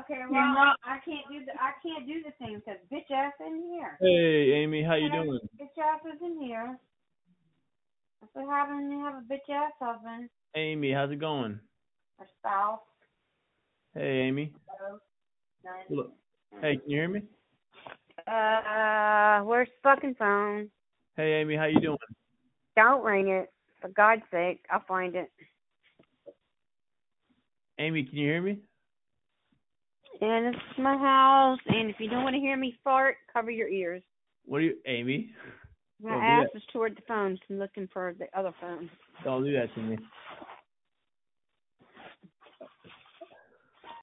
Okay, well, I can't do the same because bitch ass in here. Hey, Amy, how you doing? Bitch ass is in here. That's what happens when you have a bitch ass husband Amy, how's it going? or spouse. Hey, Amy. Look. Hey, can you hear me? Where's the fucking phone? Hey, Amy, how you doing? Don't ring it. For God's sake, I'll find it. Amy, can you hear me? And it's my house, and if you don't want to hear me fart, cover your ears. What are you, Amy? My ass is toward the phone, so I'm looking for the other phone. Don't do that to me.